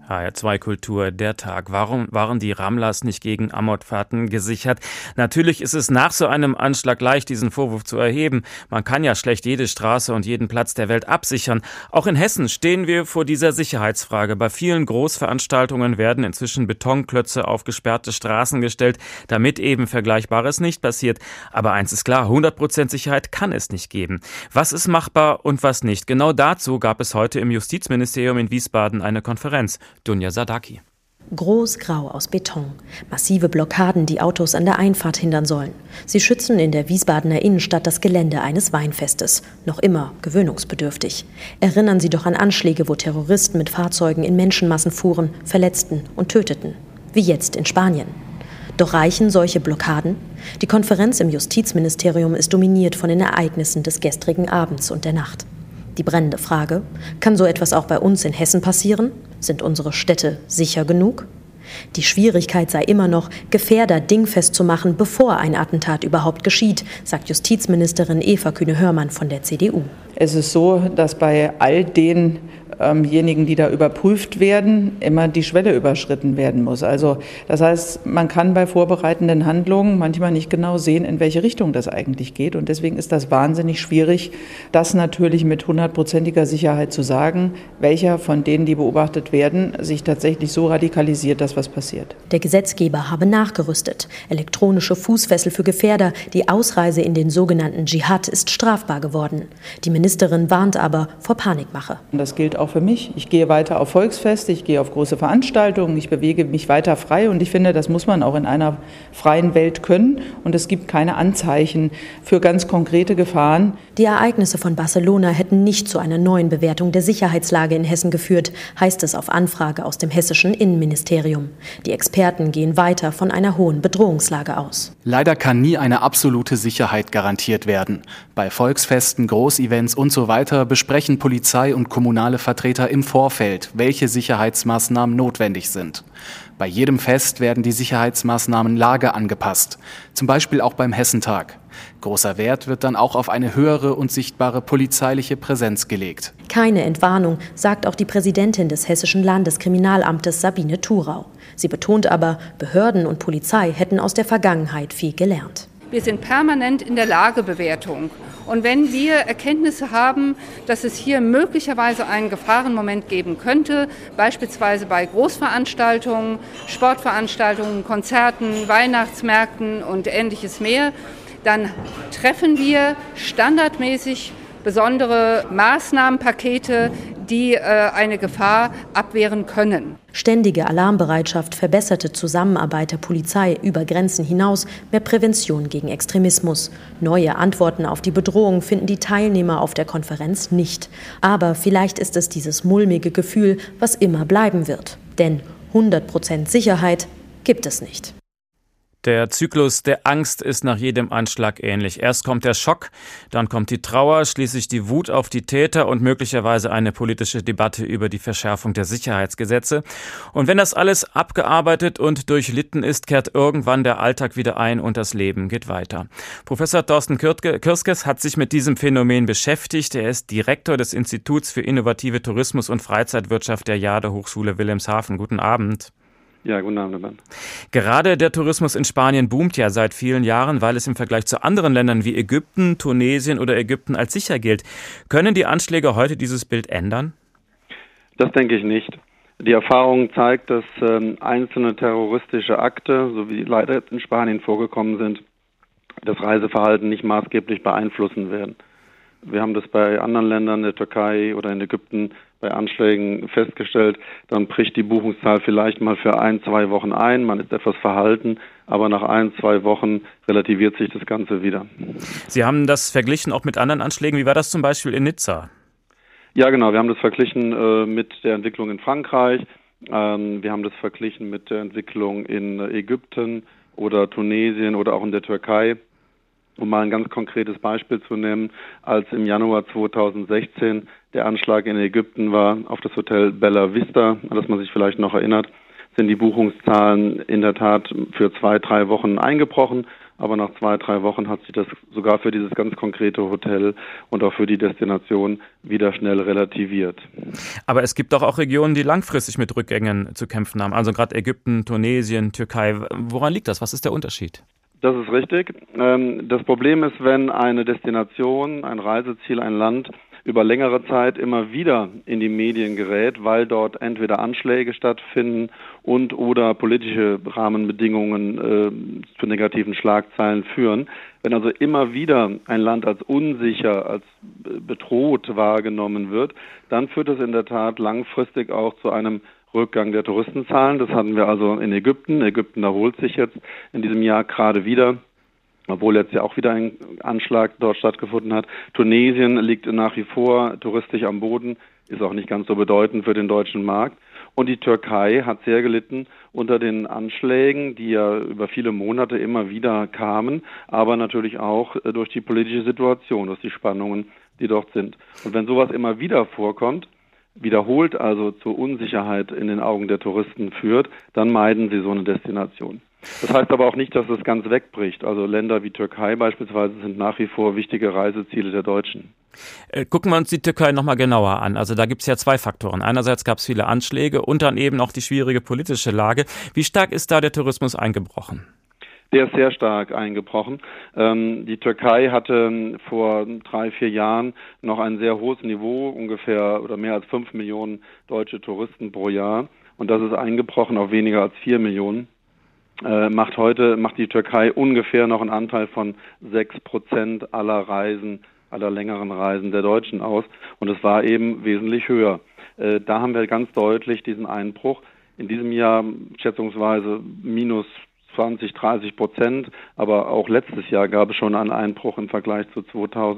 HR2 Kultur, der Tag. Warum waren die Ramlers nicht gegen Amokfahrten gesichert? Natürlich ist es nach so einem Anschlag leicht, diesen Vorwurf zu erheben. Man kann ja schlecht jede Straße und jeden Platz der Welt absichern. Auch in Hessen stehen wir vor dieser Sicherheitsfrage. Bei vielen Großveranstaltungen werden inzwischen Betonklötze auf gesperrte Straßen gestellt, damit eben Vergleichbares nicht passiert. Aber eins ist klar, 100% Sicherheit kann es nicht geben. Was ist machbar und was nicht? Genau dazu gab es heute im Justizministerium in Wiesbaden eine Konferenz. Dunja Sadaki. Groß-grau aus Beton. Massive Blockaden, die Autos an der Einfahrt hindern sollen. Sie schützen in der Wiesbadener Innenstadt das Gelände eines Weinfestes. Noch immer gewöhnungsbedürftig. Erinnern Sie doch an Anschläge, wo Terroristen mit Fahrzeugen in Menschenmassen fuhren, verletzten und töteten. Wie jetzt in Spanien. Doch reichen solche Blockaden? Die Konferenz im Justizministerium ist dominiert von den Ereignissen des gestrigen Abends und der Nacht. Die brennende Frage: Kann so etwas auch bei uns in Hessen passieren? Sind unsere Städte sicher genug? Die Schwierigkeit sei immer noch, Gefährder dingfest zu machen, bevor ein Attentat überhaupt geschieht, sagt Justizministerin Eva Kühne-Hörmann von der CDU. Es ist so, dass bei all denjenigen, die da überprüft werden, immer die Schwelle überschritten werden muss. Also das heißt, man kann bei vorbereitenden Handlungen manchmal nicht genau sehen, in welche Richtung das eigentlich geht. Und deswegen ist das wahnsinnig schwierig, das natürlich mit 100%iger Sicherheit zu sagen, welcher von denen, die beobachtet werden, sich tatsächlich so radikalisiert, dass was passiert. Der Gesetzgeber habe nachgerüstet. Elektronische Fußfessel für Gefährder, die Ausreise in den sogenannten Dschihad ist strafbar geworden. Die Ministerin warnt aber vor Panikmache. Und das gilt auch für mich. Ich gehe weiter auf Volksfeste, ich gehe auf große Veranstaltungen, ich bewege mich weiter frei und ich finde, das muss man auch in einer freien Welt können und es gibt keine Anzeichen für ganz konkrete Gefahren. Die Ereignisse von Barcelona hätten nicht zu einer neuen Bewertung der Sicherheitslage in Hessen geführt, heißt es auf Anfrage aus dem hessischen Innenministerium. Die Experten gehen weiter von einer hohen Bedrohungslage aus. Leider kann nie eine absolute Sicherheit garantiert werden. Bei Volksfesten, Großevents und so weiter besprechen Polizei und kommunale Vertreter im Vorfeld, welche Sicherheitsmaßnahmen notwendig sind. Bei jedem Fest werden die Sicherheitsmaßnahmen Lage angepasst, zum Beispiel auch beim Hessentag. Großer Wert wird dann auch auf eine höhere und sichtbare polizeiliche Präsenz gelegt. Keine Entwarnung, sagt auch die Präsidentin des Hessischen Landeskriminalamtes Sabine Thurau. Sie betont aber, Behörden und Polizei hätten aus der Vergangenheit viel gelernt. Wir sind permanent in der Lagebewertung. Und wenn wir Erkenntnisse haben, dass es hier möglicherweise einen Gefahrenmoment geben könnte, beispielsweise bei Großveranstaltungen, Sportveranstaltungen, Konzerten, Weihnachtsmärkten und Ähnliches mehr, dann treffen wir standardmäßig besondere Maßnahmenpakete, die eine Gefahr abwehren können. Ständige Alarmbereitschaft, verbesserte Zusammenarbeit der Polizei über Grenzen hinaus, mehr Prävention gegen Extremismus. Neue Antworten auf die Bedrohung finden die Teilnehmer auf der Konferenz nicht. Aber vielleicht ist es dieses mulmige Gefühl, was immer bleiben wird. Denn 100% Sicherheit gibt es nicht. Der Zyklus der Angst ist nach jedem Anschlag ähnlich. Erst kommt der Schock, dann kommt die Trauer, schließlich die Wut auf die Täter und möglicherweise eine politische Debatte über die Verschärfung der Sicherheitsgesetze. Und wenn das alles abgearbeitet und durchlitten ist, kehrt irgendwann der Alltag wieder ein und das Leben geht weiter. Professor Thorsten Kürskes hat sich mit diesem Phänomen beschäftigt. Er ist Direktor des Instituts für innovative Tourismus- und Freizeitwirtschaft der Jade-Hochschule Wilhelmshaven. Guten Abend. Ja, guten Abend. Gerade der Tourismus in Spanien boomt ja seit vielen Jahren, weil es im Vergleich zu anderen Ländern wie Ägypten, Tunesien oder Ägypten als sicher gilt. Können die Anschläge heute dieses Bild ändern? Das denke ich nicht. Die Erfahrung zeigt, dass einzelne terroristische Akte, so wie leider jetzt in Spanien vorgekommen sind, das Reiseverhalten nicht maßgeblich beeinflussen werden. Wir haben das bei anderen Ländern, der Türkei oder in Ägypten, bei Anschlägen festgestellt, dann bricht die Buchungszahl vielleicht mal für 1-2 Wochen ein, man ist etwas verhalten, aber nach 1-2 Wochen relativiert sich das Ganze wieder. Sie haben das verglichen auch mit anderen Anschlägen, wie war das zum Beispiel in Nizza? Ja genau, wir haben das verglichen mit der Entwicklung in Frankreich, wir haben das verglichen mit der Entwicklung in Ägypten oder Tunesien oder auch in der Türkei. Um mal ein ganz konkretes Beispiel zu nennen, als im Januar 2016 der Anschlag in Ägypten war auf das Hotel Bella Vista, an das man sich vielleicht noch erinnert, sind die Buchungszahlen in der Tat für 2-3 Wochen eingebrochen. aber nach 2-3 Wochen hat sich das sogar für dieses ganz konkrete Hotel und auch für die Destination wieder schnell relativiert. Aber es gibt doch auch Regionen, die langfristig mit Rückgängen zu kämpfen haben, also gerade Ägypten, Tunesien, Türkei. Woran liegt das? Was ist der Unterschied? Das ist richtig. Das Problem ist, wenn eine Destination, ein Reiseziel, ein Land über längere Zeit immer wieder in die Medien gerät, weil dort entweder Anschläge stattfinden und oder politische Rahmenbedingungen zu negativen Schlagzeilen führen. Wenn also immer wieder ein Land als unsicher, als bedroht wahrgenommen wird, dann führt das in der Tat langfristig auch zu einem Rückgang der Touristenzahlen. Das hatten wir also in Ägypten. Ägypten erholt sich jetzt in diesem Jahr gerade wieder, obwohl jetzt ja auch wieder ein Anschlag dort stattgefunden hat. Tunesien liegt nach wie vor touristisch am Boden, ist auch nicht ganz so bedeutend für den deutschen Markt. Und die Türkei hat sehr gelitten unter den Anschlägen, die ja über viele Monate immer wieder kamen, aber natürlich auch durch die politische Situation, durch die Spannungen, die dort sind. Und wenn sowas immer wieder vorkommt, wiederholt also zur Unsicherheit in den Augen der Touristen führt, dann meiden sie so eine Destination. Das heißt aber auch nicht, dass es ganz wegbricht. Also Länder wie Türkei beispielsweise sind nach wie vor wichtige Reiseziele der Deutschen. Gucken wir uns die Türkei nochmal genauer an. Also da gibt es ja 2 Faktoren. Einerseits gab es viele Anschläge und dann eben auch die schwierige politische Lage. Wie stark ist da der Tourismus eingebrochen? Der ist sehr stark eingebrochen. Die Türkei hatte vor 3-4 Jahren noch ein sehr hohes Niveau, ungefähr oder mehr als 5 Millionen deutsche Touristen pro Jahr. Und das ist eingebrochen auf weniger als 4 Millionen. Macht die Türkei ungefähr noch einen Anteil von 6% aller längeren Reisen der Deutschen aus. Und es war eben wesentlich höher. Da haben wir ganz deutlich diesen Einbruch. In diesem Jahr schätzungsweise minus 20-30%, aber auch letztes Jahr gab es schon einen Einbruch im Vergleich zu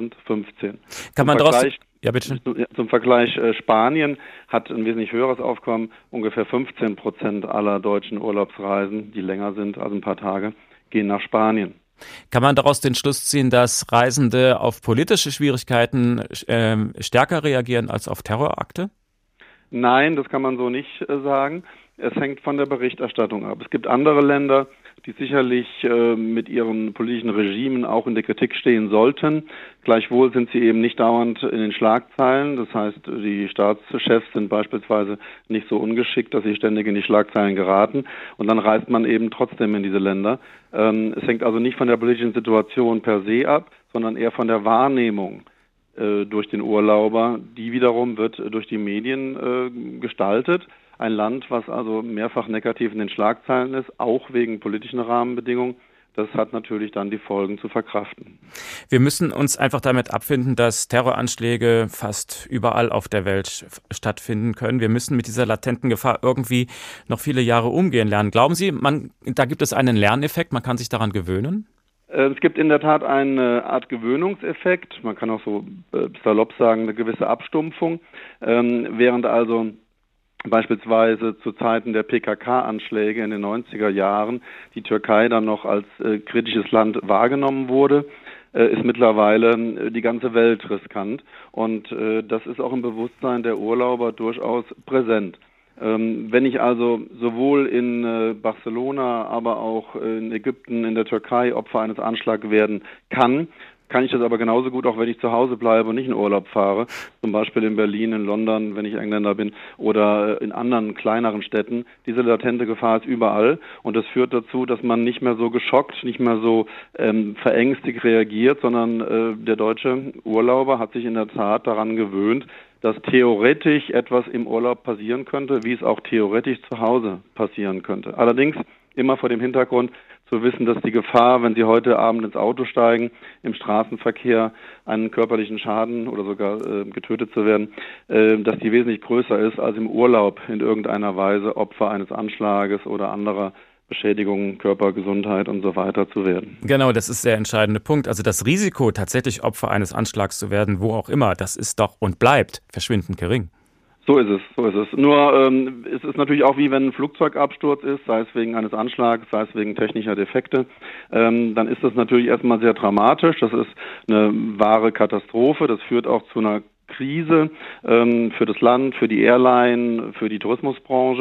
2015. Kann man daraus... Ja, bitte. Zum Vergleich, Spanien hat ein wesentlich höheres Aufkommen. Ungefähr 15% aller deutschen Urlaubsreisen, die länger sind als ein paar Tage, gehen nach Spanien. Kann man daraus den Schluss ziehen, dass Reisende auf politische Schwierigkeiten stärker reagieren als auf Terrorakte? Nein, das kann man so nicht sagen. Es hängt von der Berichterstattung ab. Es gibt andere Länder, die sicherlich mit ihren politischen Regimen auch in der Kritik stehen sollten. Gleichwohl sind sie eben nicht dauernd in den Schlagzeilen. Das heißt, die Staatschefs sind beispielsweise nicht so ungeschickt, dass sie ständig in die Schlagzeilen geraten. Und dann reist man eben trotzdem in diese Länder. Es hängt also nicht von der politischen Situation per se ab, sondern eher von der Wahrnehmung durch den Urlauber. Die wiederum wird durch die Medien gestaltet. Ein Land, was also mehrfach negativ in den Schlagzeilen ist, auch wegen politischen Rahmenbedingungen, das hat natürlich dann die Folgen zu verkraften. Wir müssen uns einfach damit abfinden, dass Terroranschläge fast überall auf der Welt stattfinden können. Wir müssen mit dieser latenten Gefahr irgendwie noch viele Jahre umgehen lernen. Glauben Sie, da gibt es einen Lerneffekt, man kann sich daran gewöhnen? Es gibt in der Tat eine Art Gewöhnungseffekt, man kann auch so salopp sagen, eine gewisse Abstumpfung, während also beispielsweise zu Zeiten der PKK-Anschläge in den 90er Jahren die Türkei dann noch als kritisches Land wahrgenommen wurde, ist mittlerweile die ganze Welt riskant. Und das ist auch im Bewusstsein der Urlauber durchaus präsent. Wenn ich also sowohl in Barcelona, aber auch in Ägypten, in der Türkei Opfer eines Anschlags werden kann ich das aber genauso gut, auch wenn ich zu Hause bleibe und nicht in Urlaub fahre, zum Beispiel in Berlin, in London, wenn ich Engländer bin, oder in anderen kleineren Städten. Diese latente Gefahr ist überall und das führt dazu, dass man nicht mehr so geschockt, nicht mehr so verängstigt reagiert, sondern der deutsche Urlauber hat sich in der Tat daran gewöhnt, dass theoretisch etwas im Urlaub passieren könnte, wie es auch theoretisch zu Hause passieren könnte. Allerdings immer vor dem Hintergrund zu wissen, dass die Gefahr, wenn Sie heute Abend ins Auto steigen, im Straßenverkehr einen körperlichen Schaden oder sogar getötet zu werden, dass die wesentlich größer ist, als im Urlaub in irgendeiner Weise Opfer eines Anschlages oder anderer Beschädigungen, Körpergesundheit und so weiter zu werden. Genau, das ist der entscheidende Punkt. Also das Risiko, tatsächlich Opfer eines Anschlags zu werden, wo auch immer, das ist doch und bleibt verschwindend gering. So ist es. Nur es ist natürlich auch wie wenn ein Flugzeugabsturz ist, sei es wegen eines Anschlags, sei es wegen technischer Defekte, dann ist das natürlich erstmal sehr dramatisch. Das ist eine wahre Katastrophe. Das führt auch zu einer Krise für das Land, für die Airline, für die Tourismusbranche.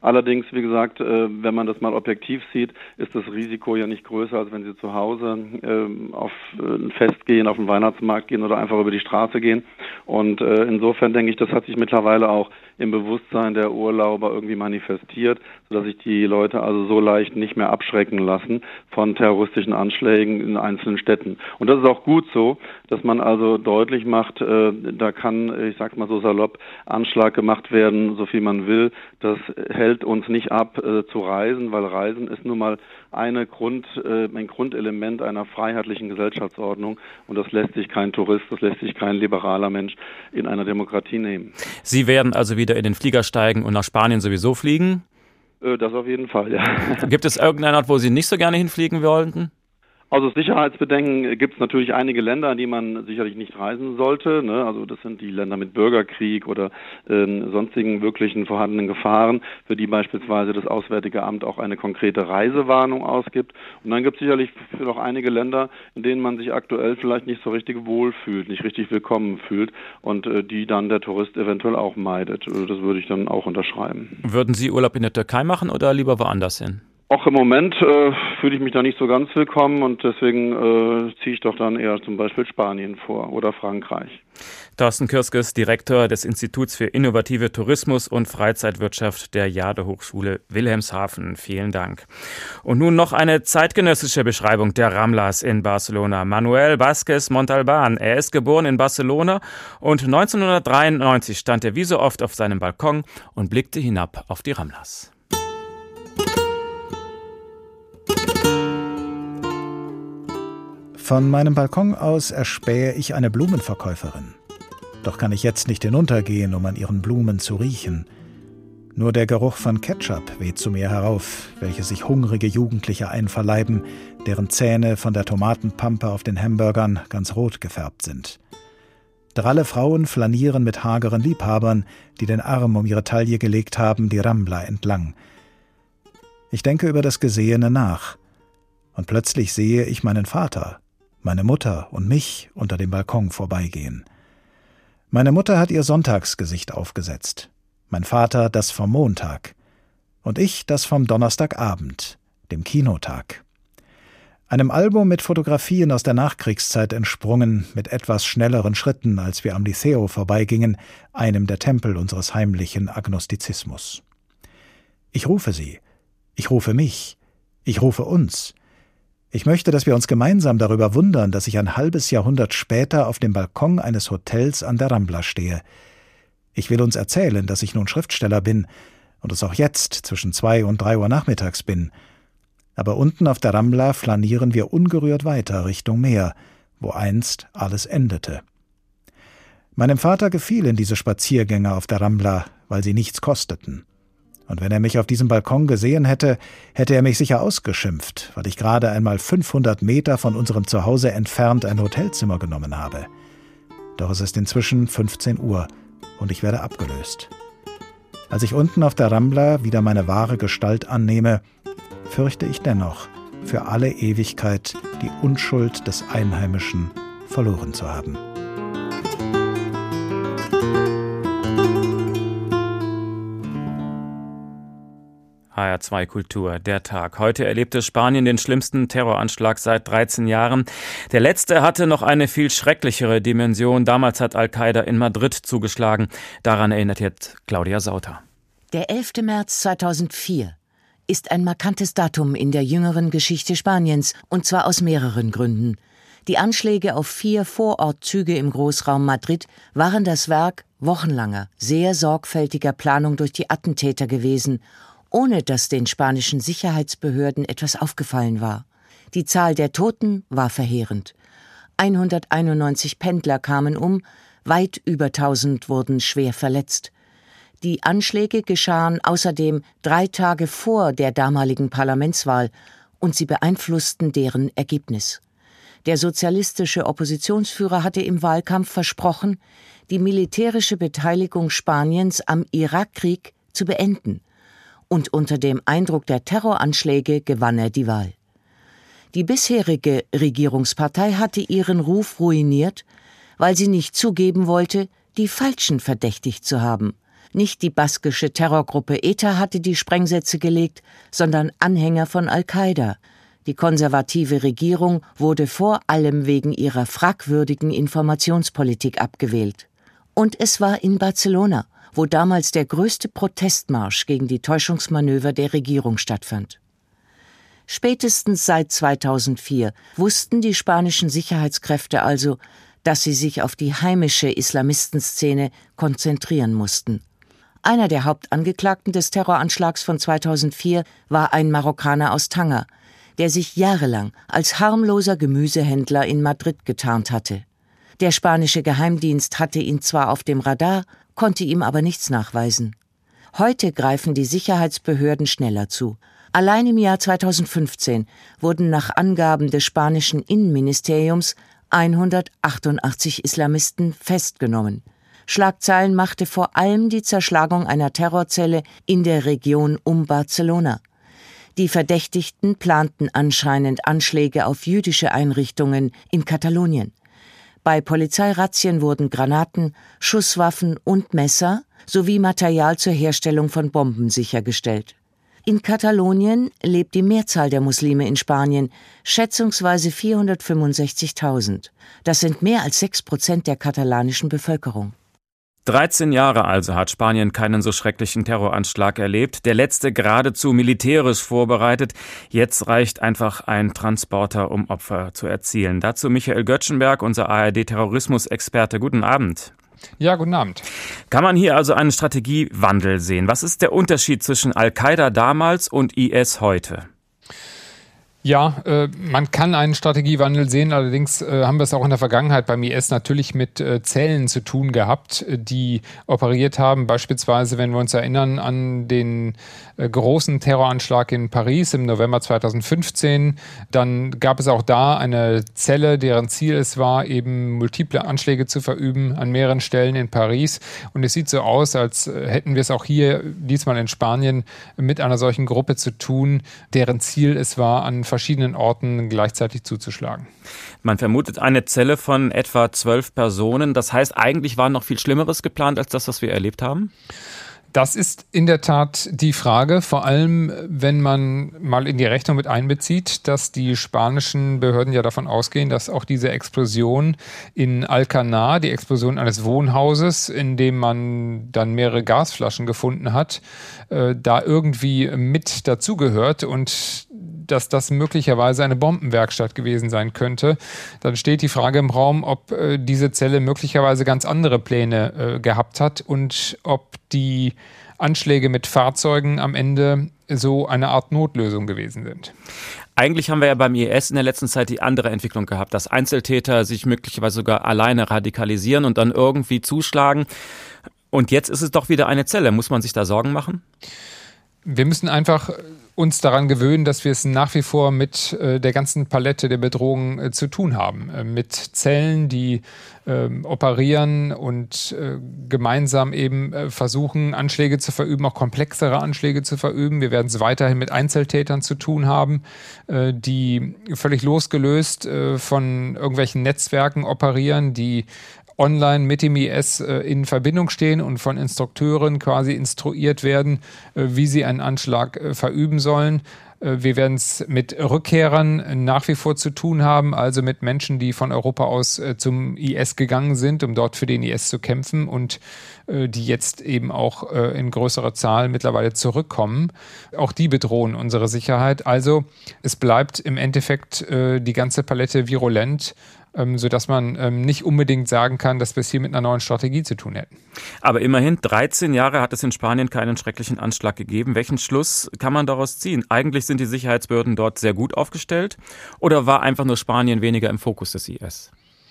Allerdings, wie gesagt, wenn man das mal objektiv sieht, ist das Risiko ja nicht größer, als wenn Sie zu Hause auf ein Fest gehen, auf den Weihnachtsmarkt gehen oder einfach über die Straße gehen. Und insofern denke ich, das hat sich mittlerweile auch im Bewusstsein der Urlauber irgendwie manifestiert, sodass sich die Leute also so leicht nicht mehr abschrecken lassen von terroristischen Anschlägen in einzelnen Städten. Und das ist auch gut so, dass man also deutlich macht, da kann, ich sag mal so salopp, Anschlag gemacht werden, so viel man will. Das hält uns nicht ab zu reisen, weil Reisen ist nun mal ein Grundelement einer freiheitlichen Gesellschaftsordnung und das lässt sich kein Tourist, das lässt sich kein liberaler Mensch in einer Demokratie nehmen. Sie werden also wieder in den Flieger steigen und nach Spanien sowieso fliegen? Das auf jeden Fall, ja. Gibt es irgendeinen Ort, wo Sie nicht so gerne hinfliegen wollten? Also aus Sicherheitsbedenken gibt es natürlich einige Länder, in die man sicherlich nicht reisen sollte. Ne? Also das sind die Länder mit Bürgerkrieg oder sonstigen wirklichen vorhandenen Gefahren, für die beispielsweise das Auswärtige Amt auch eine konkrete Reisewarnung ausgibt. Und dann gibt es sicherlich noch einige Länder, in denen man sich aktuell vielleicht nicht so richtig wohlfühlt, nicht richtig willkommen fühlt und die dann der Tourist eventuell auch meidet. Das würde ich dann auch unterschreiben. Würden Sie Urlaub in der Türkei machen oder lieber woanders hin? Auch im Moment fühle ich mich da nicht so ganz willkommen und deswegen ziehe ich doch dann eher zum Beispiel Spanien vor oder Frankreich. Thorsten Kürskes, Direktor des Instituts für innovative Tourismus und Freizeitwirtschaft der Jade-Hochschule Wilhelmshaven. Vielen Dank. Und nun noch eine zeitgenössische Beschreibung der Ramblas in Barcelona. Manuel Vázquez Montalbán, er ist geboren in Barcelona und 1993 stand er wie so oft auf seinem Balkon und blickte hinab auf die Ramblas. Von meinem Balkon aus erspähe ich eine Blumenverkäuferin. Doch kann ich jetzt nicht hinuntergehen, um an ihren Blumen zu riechen. Nur der Geruch von Ketchup weht zu mir herauf, welche sich hungrige Jugendliche einverleiben, deren Zähne von der Tomatenpampe auf den Hamburgern ganz rot gefärbt sind. Dralle Frauen flanieren mit hageren Liebhabern, die den Arm um ihre Taille gelegt haben, die Rambla entlang. Ich denke über das Gesehene nach. Und plötzlich sehe ich meinen Vater, meine Mutter und mich unter dem Balkon vorbeigehen. Meine Mutter hat ihr Sonntagsgesicht aufgesetzt, mein Vater das vom Montag und ich das vom Donnerstagabend, dem Kinotag. Einem Album mit Fotografien aus der Nachkriegszeit entsprungen, mit etwas schnelleren Schritten, als wir am Liceo vorbeigingen, einem der Tempel unseres heimlichen Agnostizismus. Ich rufe sie, ich rufe mich, ich rufe uns. Ich möchte, dass wir uns gemeinsam darüber wundern, dass ich ein halbes Jahrhundert später auf dem Balkon eines Hotels an der Rambla stehe. Ich will uns erzählen, dass ich nun Schriftsteller bin und es auch jetzt zwischen 2 und 3 Uhr nachmittags bin. Aber unten auf der Rambla flanieren wir ungerührt weiter Richtung Meer, wo einst alles endete. Meinem Vater gefielen diese Spaziergänge auf der Rambla, weil sie nichts kosteten. Und wenn er mich auf diesem Balkon gesehen hätte, hätte er mich sicher ausgeschimpft, weil ich gerade einmal 500 Meter von unserem Zuhause entfernt ein Hotelzimmer genommen habe. Doch es ist inzwischen 15 Uhr und ich werde abgelöst. Als ich unten auf der Rambla wieder meine wahre Gestalt annehme, fürchte ich dennoch, für alle Ewigkeit die Unschuld des Einheimischen verloren zu haben. HR2 Kultur, der Tag. Heute erlebte Spanien den schlimmsten Terroranschlag seit 13 Jahren. Der letzte hatte noch eine viel schrecklichere Dimension. Damals hat Al-Qaida in Madrid zugeschlagen. Daran erinnert jetzt Claudia Sauter. Der 11. März 2004 ist ein markantes Datum in der jüngeren Geschichte Spaniens, und zwar aus mehreren Gründen. Die Anschläge auf 4 Vorortzüge im Großraum Madrid waren das Werk wochenlanger, sehr sorgfältiger Planung durch die Attentäter gewesen, ohne dass den spanischen Sicherheitsbehörden etwas aufgefallen war. Die Zahl der Toten war verheerend. 191 Pendler kamen um, weit über 1000 wurden schwer verletzt. Die Anschläge geschahen außerdem 3 Tage vor der damaligen Parlamentswahl und sie beeinflussten deren Ergebnis. Der sozialistische Oppositionsführer hatte im Wahlkampf versprochen, die militärische Beteiligung Spaniens am Irakkrieg zu beenden. Und unter dem Eindruck der Terroranschläge gewann er die Wahl. Die bisherige Regierungspartei hatte ihren Ruf ruiniert, weil sie nicht zugeben wollte, die Falschen verdächtigt zu haben. Nicht die baskische Terrorgruppe ETA hatte die Sprengsätze gelegt, sondern Anhänger von Al-Qaida. Die konservative Regierung wurde vor allem wegen ihrer fragwürdigen Informationspolitik abgewählt. Und es war in Barcelona, wo damals der größte Protestmarsch gegen die Täuschungsmanöver der Regierung stattfand. Spätestens seit 2004 wussten die spanischen Sicherheitskräfte also, dass sie sich auf die heimische Islamistenszene konzentrieren mussten. Einer der Hauptangeklagten des Terroranschlags von 2004 war ein Marokkaner aus Tanger, der sich jahrelang als harmloser Gemüsehändler in Madrid getarnt hatte. Der spanische Geheimdienst hatte ihn zwar auf dem Radar, konnte ihm aber nichts nachweisen. Heute greifen die Sicherheitsbehörden schneller zu. Allein im Jahr 2015 wurden nach Angaben des spanischen Innenministeriums 188 Islamisten festgenommen. Schlagzeilen machte vor allem die Zerschlagung einer Terrorzelle in der Region um Barcelona. Die Verdächtigten planten anscheinend Anschläge auf jüdische Einrichtungen in Katalonien. Bei Polizeirazzien wurden Granaten, Schusswaffen und Messer sowie Material zur Herstellung von Bomben sichergestellt. In Katalonien lebt die Mehrzahl der Muslime in Spanien, schätzungsweise 465.000. Das sind mehr als 6% der katalanischen Bevölkerung. 13 Jahre also hat Spanien keinen so schrecklichen Terroranschlag erlebt. Der letzte geradezu militärisch vorbereitet. Jetzt reicht einfach ein Transporter, um Opfer zu erzielen. Dazu Michael Göttschenberg, unser ARD-Terrorismusexperte. Guten Abend. Ja, guten Abend. Kann man hier also einen Strategiewandel sehen? Was ist der Unterschied zwischen Al-Qaida damals und IS heute? Ja, man kann einen Strategiewandel sehen, allerdings haben wir es auch in der Vergangenheit beim IS natürlich mit Zellen zu tun gehabt, die operiert haben. Beispielsweise, wenn wir uns erinnern an den großen Terroranschlag in Paris im November 2015, dann gab es auch da eine Zelle, deren Ziel es war, eben multiple Anschläge zu verüben an mehreren Stellen in Paris. Und es sieht so aus, als hätten wir es auch hier, diesmal in Spanien, mit einer solchen Gruppe zu tun, deren Ziel es war, an verschiedenen Orten gleichzeitig zuzuschlagen. Man vermutet eine Zelle von etwa 12 Personen. Das heißt, eigentlich war noch viel Schlimmeres geplant als das, was wir erlebt haben? Das ist in der Tat die Frage, vor allem wenn man mal in die Rechnung mit einbezieht, dass die spanischen Behörden ja davon ausgehen, dass auch diese Explosion in Alcanar, die Explosion eines Wohnhauses, in dem man dann mehrere Gasflaschen gefunden hat, da irgendwie mit dazugehört und dass das möglicherweise eine Bombenwerkstatt gewesen sein könnte. Dann steht die Frage im Raum, ob diese Zelle möglicherweise ganz andere Pläne gehabt hat und ob die Anschläge mit Fahrzeugen am Ende so eine Art Notlösung gewesen sind. Eigentlich haben wir ja beim IS in der letzten Zeit die andere Entwicklung gehabt, dass Einzeltäter sich möglicherweise sogar alleine radikalisieren und dann irgendwie zuschlagen. Und jetzt ist es doch wieder eine Zelle. Muss man sich da Sorgen machen? Wir müssen einfach uns daran gewöhnen, dass wir es nach wie vor mit der ganzen Palette der Bedrohungen zu tun haben. Mit Zellen, die operieren und gemeinsam eben versuchen, Anschläge zu verüben, auch komplexere Anschläge zu verüben. Wir werden es weiterhin mit Einzeltätern zu tun haben, die völlig losgelöst von irgendwelchen Netzwerken operieren, die online mit dem IS in Verbindung stehen und von Instrukteuren quasi instruiert werden, wie sie einen Anschlag verüben sollen. Wir werden es mit Rückkehrern nach wie vor zu tun haben, also mit Menschen, die von Europa aus zum IS gegangen sind, um dort für den IS zu kämpfen und die jetzt eben auch in größerer Zahl mittlerweile zurückkommen. Auch die bedrohen unsere Sicherheit. Also es bleibt im Endeffekt die ganze Palette virulent, sodass man nicht unbedingt sagen kann, dass wir es hier mit einer neuen Strategie zu tun hätten. Aber immerhin 13 Jahre hat es in Spanien keinen schrecklichen Anschlag gegeben. Welchen Schluss kann man daraus ziehen? Eigentlich sind die Sicherheitsbehörden dort sehr gut aufgestellt oder war einfach nur Spanien weniger im Fokus des IS?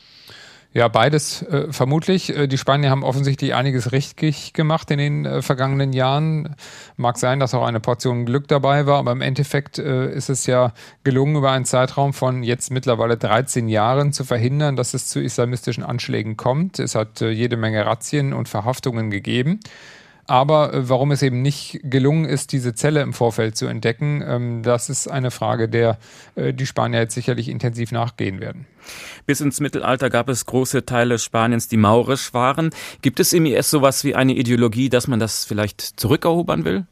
Ja, beides vermutlich. Die Spanier haben offensichtlich einiges richtig gemacht in den vergangenen Jahren. Mag sein, dass auch eine Portion Glück dabei war, aber im Endeffekt ist es ja gelungen, über einen Zeitraum von jetzt mittlerweile 13 Jahren zu verhindern, dass es zu islamistischen Anschlägen kommt. Es hat jede Menge Razzien und Verhaftungen gegeben. Aber warum es eben nicht gelungen ist, diese Zelle im Vorfeld zu entdecken, das ist eine Frage, der die Spanier jetzt sicherlich intensiv nachgehen werden. Bis ins Mittelalter gab es große Teile Spaniens, die maurisch waren. Gibt es im IS sowas wie eine Ideologie, dass man das vielleicht zurückerobern will?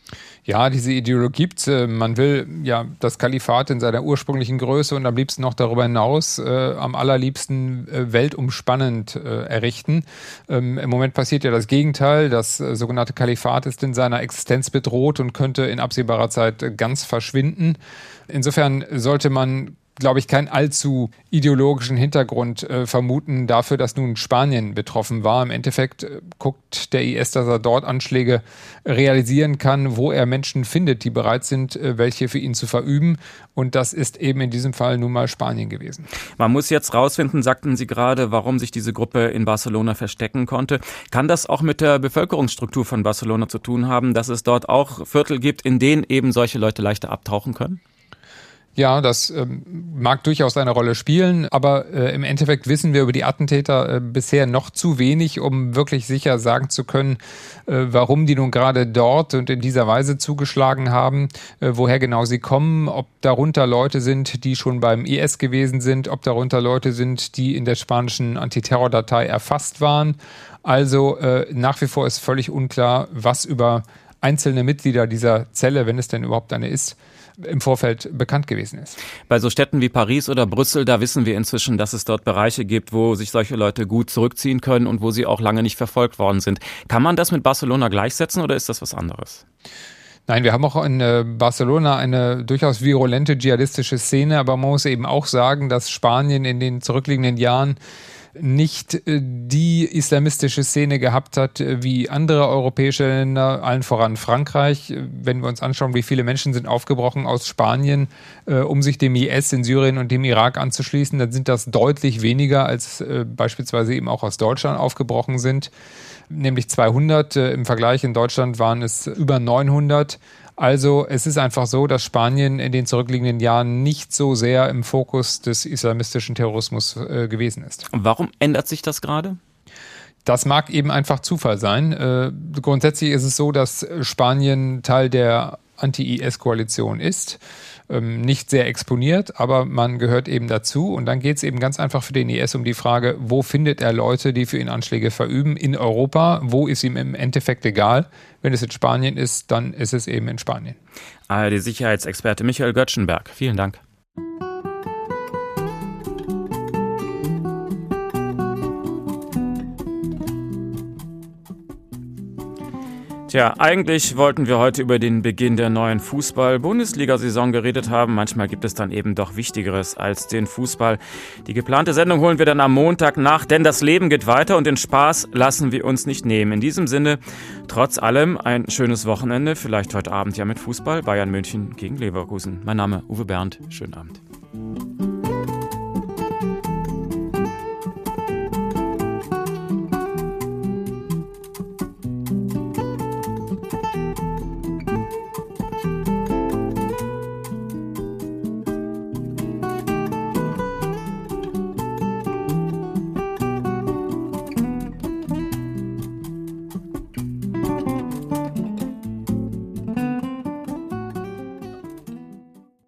Ja, diese Ideologie gibt's. Man will ja das Kalifat in seiner ursprünglichen Größe und am liebsten noch darüber hinaus am allerliebsten weltumspannend errichten. Im Moment passiert ja das Gegenteil. Das sogenannte Kalifat ist in seiner Existenz bedroht und könnte in absehbarer Zeit ganz verschwinden. Insofern sollte man, glaube ich, keinen allzu ideologischen Hintergrund vermuten dafür, dass nun Spanien betroffen war. Im Endeffekt guckt der IS, dass er dort Anschläge realisieren kann, wo er Menschen findet, die bereit sind, welche für ihn zu verüben. Und das ist eben in diesem Fall nun mal Spanien gewesen. Man muss jetzt rausfinden, sagten Sie gerade, warum sich diese Gruppe in Barcelona verstecken konnte. Kann das auch mit der Bevölkerungsstruktur von Barcelona zu tun haben, dass es dort auch Viertel gibt, in denen eben solche Leute leichter abtauchen können? Ja, das mag durchaus eine Rolle spielen, aber im Endeffekt wissen wir über die Attentäter bisher noch zu wenig, um wirklich sicher sagen zu können, warum die nun gerade dort und in dieser Weise zugeschlagen haben, woher genau sie kommen, ob darunter Leute sind, die schon beim IS gewesen sind, ob darunter Leute sind, die in der spanischen Antiterrordatei erfasst waren. Also nach wie vor ist völlig unklar, was über einzelne Mitglieder dieser Zelle, wenn es denn überhaupt eine ist, im Vorfeld bekannt gewesen ist. Bei so Städten wie Paris oder Brüssel, da wissen wir inzwischen, dass es dort Bereiche gibt, wo sich solche Leute gut zurückziehen können und wo sie auch lange nicht verfolgt worden sind. Kann man das mit Barcelona gleichsetzen oder ist das was anderes? Nein, wir haben auch in Barcelona eine durchaus virulente dschihadistische Szene, aber man muss eben auch sagen, dass Spanien in den zurückliegenden Jahren nicht die islamistische Szene gehabt hat wie andere europäische Länder, allen voran Frankreich. Wenn wir uns anschauen, wie viele Menschen sind aufgebrochen aus Spanien, um sich dem IS in Syrien und dem Irak anzuschließen, dann sind das deutlich weniger, als beispielsweise eben auch aus Deutschland aufgebrochen sind, nämlich 200. Im Vergleich in Deutschland waren es über 900. Also es ist einfach so, dass Spanien in den zurückliegenden Jahren nicht so sehr im Fokus des islamistischen Terrorismus gewesen ist. Und warum ändert sich das gerade? Das mag eben einfach Zufall sein. Grundsätzlich ist es so, dass Spanien Teil der Anti-IS-Koalition ist. Nicht sehr exponiert, aber man gehört eben dazu. Und dann geht es eben ganz einfach für den IS um die Frage, wo findet er Leute, die für ihn Anschläge verüben in Europa? Wo ist ihm im Endeffekt egal? Wenn es in Spanien ist, dann ist es eben in Spanien. ARD-Sicherheitsexperte Michael Göttschenberg, vielen Dank. Tja, eigentlich wollten wir heute über den Beginn der neuen Fußball-Bundesliga-Saison geredet haben. Manchmal gibt es dann eben doch Wichtigeres als den Fußball. Die geplante Sendung holen wir dann am Montag nach, denn das Leben geht weiter und den Spaß lassen wir uns nicht nehmen. In diesem Sinne, trotz allem ein schönes Wochenende, vielleicht heute Abend ja mit Fußball, Bayern München gegen Leverkusen. Mein Name Uwe Bernd, schönen Abend.